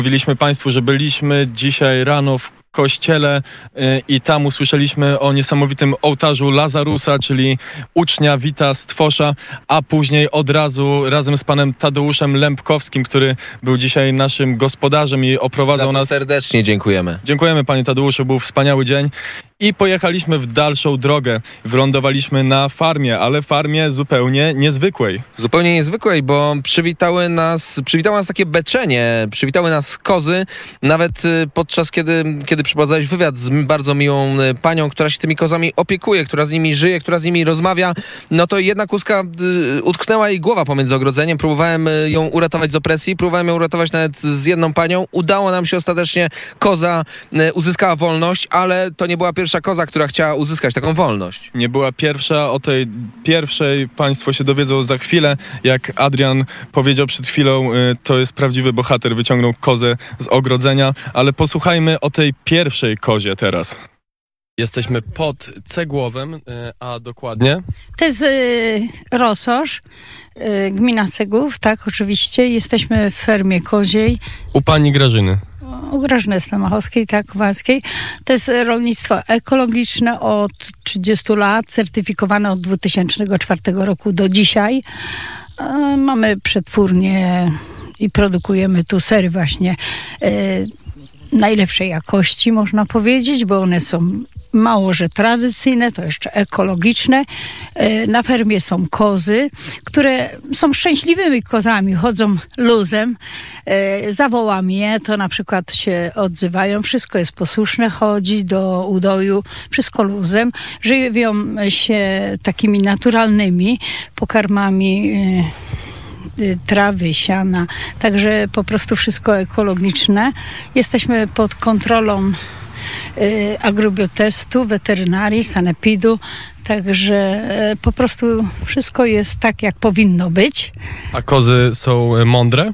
Mówiliśmy Państwu, że byliśmy dzisiaj rano w kościele i tam usłyszeliśmy o niesamowitym ołtarzu Lazarusa, czyli ucznia Wita Stwosza, a później od razu razem z panem Tadeuszem Lębkowskim, który był dzisiaj naszym gospodarzem i oprowadzał nas. Serdecznie dziękujemy. Dziękujemy, panie Tadeuszu, był wspaniały dzień. I pojechaliśmy w dalszą drogę. Wylądowaliśmy na farmie, ale farmie zupełnie niezwykłej. Zupełnie niezwykłej, bo przywitało nas takie beczenie, przywitały nas kozy, nawet podczas kiedy przeprowadzałeś wywiad z bardzo miłą panią, która się tymi kozami opiekuje, która z nimi żyje, która z nimi rozmawia, no to jedna kózka utknęła jej głowa pomiędzy ogrodzeniem, próbowałem ją uratować z opresji, próbowałem ją uratować nawet z jedną panią, udało nam się ostatecznie, koza uzyskała wolność, ale to nie była pierwsza koza, która chciała uzyskać taką wolność. Nie była pierwsza, o tej pierwszej państwo się dowiedzą za chwilę. Jak Adrian powiedział przed chwilą, to jest prawdziwy bohater, wyciągnął kozę z ogrodzenia, ale posłuchajmy o tej pierwszej kozie teraz. Jesteśmy pod Cegłowem, a dokładnie? To jest Rososz, gmina Cegłów, tak, oczywiście. Jesteśmy w fermie koziej. U pani Grażyny. U Grażyny Stamachowskiej, tak, Kowalskiej. To jest rolnictwo ekologiczne od 30 lat, certyfikowane od 2004 roku do dzisiaj. Mamy przetwórnię i produkujemy tu sery właśnie najlepszej jakości, można powiedzieć, bo one są mało, że tradycyjne, to jeszcze ekologiczne. Na fermie są kozy, które są szczęśliwymi kozami, chodzą luzem. Zawołam je, to na przykład się odzywają, wszystko jest posłuszne, chodzi do udoju, wszystko luzem. Żywią się takimi naturalnymi pokarmami, trawy, siana, także po prostu wszystko ekologiczne. Jesteśmy pod kontrolą agrobiotestu, weterynarii, sanepidu, także po prostu wszystko jest tak, jak powinno być. A kozy są mądre?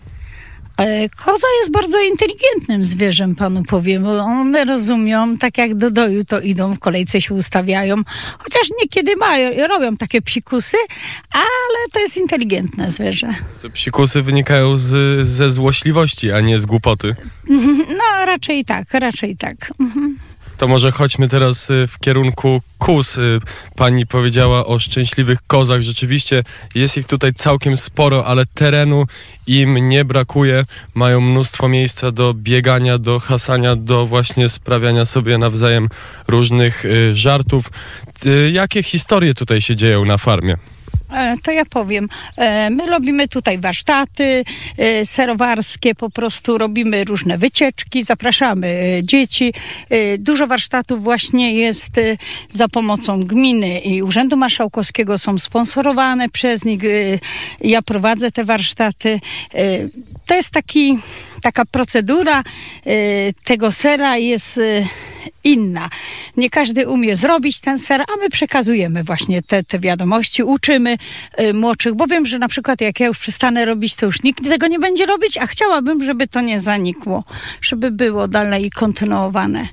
Koza jest bardzo inteligentnym zwierzem, panu powiem, bo one rozumią, tak jak do doju to idą, w kolejce się ustawiają, chociaż niekiedy robią takie psikusy, ale to jest inteligentne zwierzę. Te psikusy wynikają ze złośliwości, a nie z głupoty. No, raczej tak. To może chodźmy teraz w kierunku kóz. Pani powiedziała o szczęśliwych kozach. Rzeczywiście jest ich tutaj całkiem sporo, ale terenu im nie brakuje. Mają mnóstwo miejsca do biegania, do hasania, do właśnie sprawiania sobie nawzajem różnych żartów. Jakie historie tutaj się dzieją na farmie? To ja powiem. My robimy tutaj warsztaty serowarskie, po prostu robimy różne wycieczki, zapraszamy dzieci. Dużo warsztatów właśnie jest za pomocą gminy i Urzędu Marszałkowskiego, są sponsorowane przez nich. Ja prowadzę te warsztaty. To jest taka procedura tego sera jest inna. Nie każdy umie zrobić ten ser, a my przekazujemy właśnie te wiadomości, uczymy młodszych, bo wiem, że na przykład jak ja już przestanę robić, to już nikt tego nie będzie robić, a chciałabym, żeby to nie zanikło, żeby było dalej kontynuowane.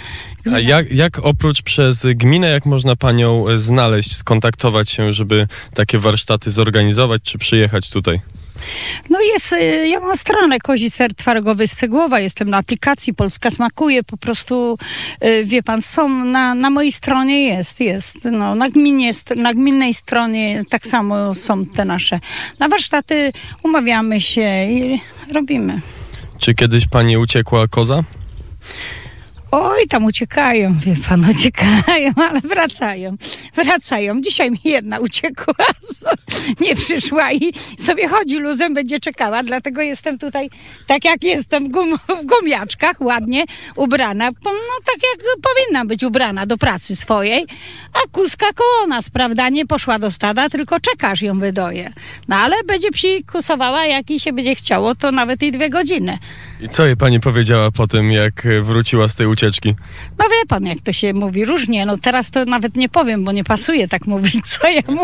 A jak oprócz przez gminę, jak można panią znaleźć, skontaktować się, żeby takie warsztaty zorganizować, czy przyjechać tutaj? No ja mam stronę Kozi Ser Twarogowy z Cegłowa, jestem na aplikacji Polska Smakuje, po prostu wie pan, są na mojej stronie jest, no, na gminnej stronie tak samo są te nasze. Na warsztaty umawiamy się i robimy. Czy kiedyś pani uciekła koza? Oj, tam uciekają, wie pan, ale wracają. Dzisiaj mi jedna uciekła, nie przyszła i sobie chodzi luzem, będzie czekała, dlatego jestem tutaj, tak jak jestem w gumiaczkach, ładnie ubrana, no tak jak powinna być ubrana do pracy swojej, a kózka koło nas, prawda, nie poszła do stada, tylko czekasz ją wydoje. No ale będzie psikusowała, jak jej się będzie chciało, to nawet i 2 godziny. I co jej pani powiedziała po tym, jak wróciła z tej ucieczki? No wie pan, jak to się mówi, różnie. No teraz to nawet nie powiem, bo nie pasuje tak mówić, co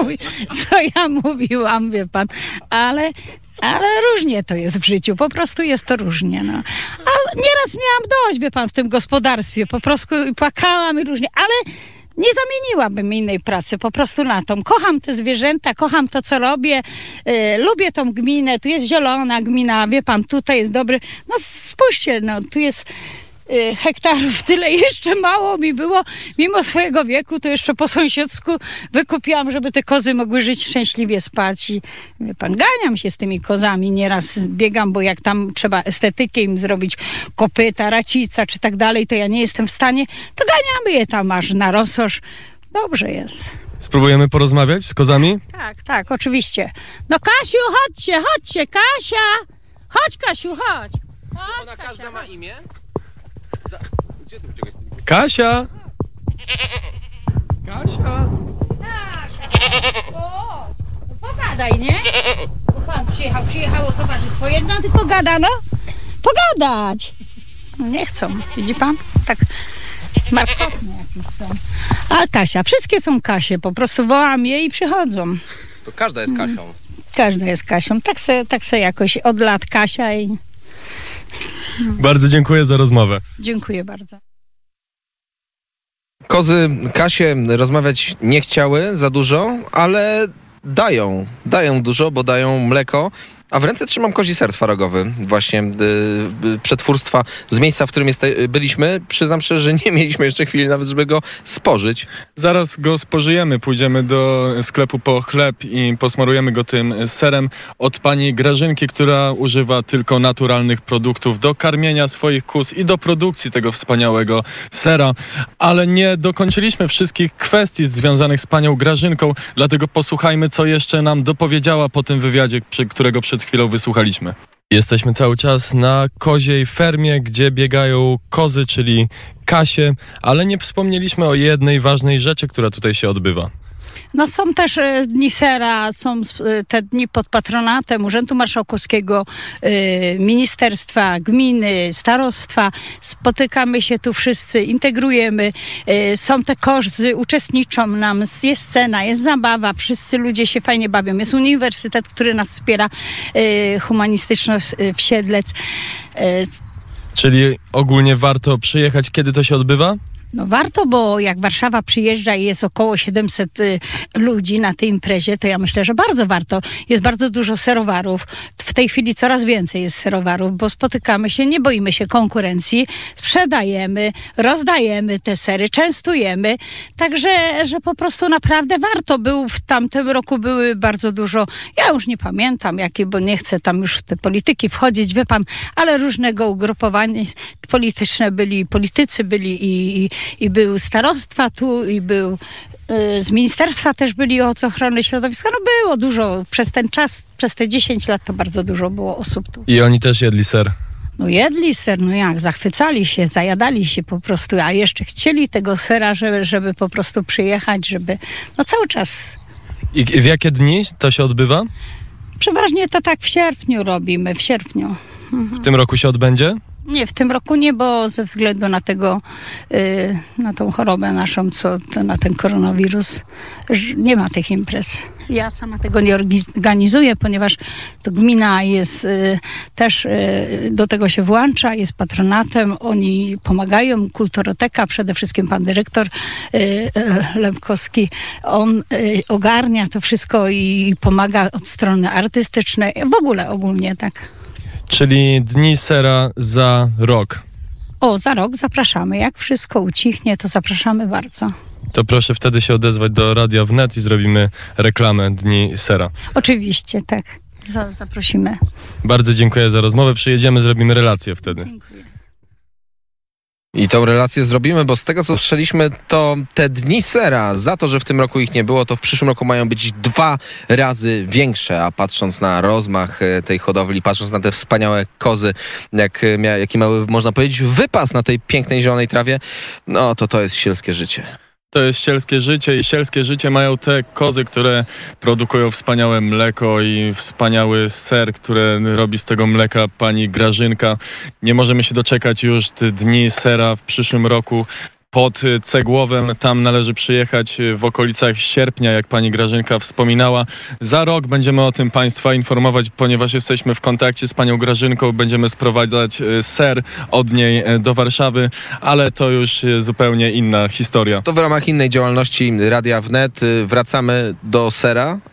ja mówiłam, wie pan. Ale różnie to jest w życiu, po prostu jest to różnie, no. A nieraz miałam dość, wie pan, w tym gospodarstwie, po prostu płakałam i różnie, ale Nie zamieniłabym innej pracy po prostu na tą. Kocham te zwierzęta, kocham to, co robię. Lubię tą gminę, tu jest zielona gmina, wie pan, tutaj jest dobry. No spójrzcie, no tu jest hektarów tyle, jeszcze mało mi było, mimo swojego wieku, to jeszcze po sąsiedzku wykupiłam, żeby te kozy mogły żyć szczęśliwie, spać i wie pan, ganiam się z tymi kozami, nieraz biegam, bo jak tam trzeba estetykę im zrobić, kopyta, racica czy tak dalej, to ja nie jestem w stanie, to ganiamy je tam aż na rososz. Dobrze jest. Spróbujemy porozmawiać z kozami? Tak, oczywiście. No Kasiu, chodźcie, Kasia! Chodź Kasiu, chodź! Chodź, Kasia, ma imię? Gdzie ty uciekasz? Kasia! Kasia! O, no pogadaj, nie? Bo pan przyjechało towarzystwo jedno, tylko gada, no. Pogadać! No nie chcą, widzi pan? Tak markotne jakieś są. A Kasia, wszystkie są Kasie, po prostu wołam je i przychodzą. To każda jest Kasią. Każda jest Kasią, tak se jakoś od lat Kasia i Bardzo dziękuję za rozmowę. dziękuję bardzo. Kozy Kasie rozmawiać nie chciały za dużo, ale dają dużo, bo dają mleko. A w ręce trzymam kozi ser twarogowy, właśnie przetwórstwa z miejsca, w którym byliśmy. Przyznam szczerze, że nie mieliśmy jeszcze chwili nawet, żeby go spożyć. Zaraz go spożyjemy, pójdziemy do sklepu po chleb i posmarujemy go tym serem od pani Grażynki, która używa tylko naturalnych produktów do karmienia swoich kóz i do produkcji tego wspaniałego sera. Ale nie dokończyliśmy wszystkich kwestii związanych z panią Grażynką, dlatego posłuchajmy, co jeszcze nam dopowiedziała po tym wywiadzie, którego przed chwilą wysłuchaliśmy. Jesteśmy cały czas na koziej fermie, gdzie biegają kozy, czyli Kasie, ale nie wspomnieliśmy o jednej ważnej rzeczy, która tutaj się odbywa. No są też dni sera, są te dni pod patronatem Urzędu Marszałkowskiego, ministerstwa, gminy, starostwa. Spotykamy się tu wszyscy, integrujemy. Są te kozy, uczestniczą nam, jest scena, jest zabawa, wszyscy ludzie się fajnie bawią. Jest uniwersytet, który nas wspiera, humanistyczny w Siedlec. Czyli ogólnie warto przyjechać, kiedy to się odbywa? No warto, bo jak Warszawa przyjeżdża i jest około 700 ludzi na tej imprezie, to ja myślę, że bardzo warto. Jest bardzo dużo serowarów. W tej chwili coraz więcej jest serowarów, bo spotykamy się, nie boimy się konkurencji, sprzedajemy, rozdajemy te sery, częstujemy. Także, że po prostu naprawdę warto. W tamtym roku były bardzo dużo, ja już nie pamiętam jakie, bo nie chcę tam już w te polityki wchodzić, wie pan, ale różnego ugrupowania polityczne byli, politycy byli i był starostwa tu, i był z ministerstwa też byli od ochrony środowiska. No było dużo, przez ten czas, przez te 10 lat to bardzo dużo było osób tu. I oni też jedli ser. No jedli ser, no jak, zachwycali się, zajadali się po prostu, a jeszcze chcieli tego sera, żeby po prostu przyjechać, żeby, no cały czas. I w jakie dni to się odbywa? Przeważnie to tak w sierpniu robimy, w sierpniu. W tym roku się odbędzie? Nie, w tym roku nie, bo ze względu na na tą chorobę naszą, na ten koronawirus, nie ma tych imprez. Ja sama tego nie organizuję, ponieważ to gmina jest też do tego się włącza, jest patronatem, oni pomagają, kulturoteka, przede wszystkim pan dyrektor Lempkowski, on ogarnia to wszystko i pomaga od strony artystycznej, w ogóle ogólnie tak. Czyli dni sera za rok. Za rok zapraszamy. Jak wszystko ucichnie, to zapraszamy bardzo. To proszę wtedy się odezwać do Radia Wnet i zrobimy reklamę Dni Sera. Oczywiście, tak. Zaprosimy. Bardzo dziękuję za rozmowę. Przyjedziemy, zrobimy relację wtedy. Dziękuję. I tą relację zrobimy, bo z tego co słyszeliśmy, to te dni sera, za to, że w tym roku ich nie było, to w przyszłym roku mają być 2 razy większe, a patrząc na rozmach tej hodowli, patrząc na te wspaniałe kozy, jaki miały, można powiedzieć, wypas na tej pięknej zielonej trawie, no to jest sielskie życie. To jest sielskie życie i sielskie życie mają te kozy, które produkują wspaniałe mleko i wspaniały ser, które robi z tego mleka pani Grażynka. Nie możemy się doczekać już tych dni sera w przyszłym roku. pod Cegłowem. Tam należy przyjechać w okolicach sierpnia, jak pani Grażynka wspominała. Za rok będziemy o tym państwa informować, ponieważ jesteśmy w kontakcie z panią Grażynką. Będziemy sprowadzać ser od niej do Warszawy, ale to już zupełnie inna historia. To w ramach innej działalności Radia Wnet wracamy do sera,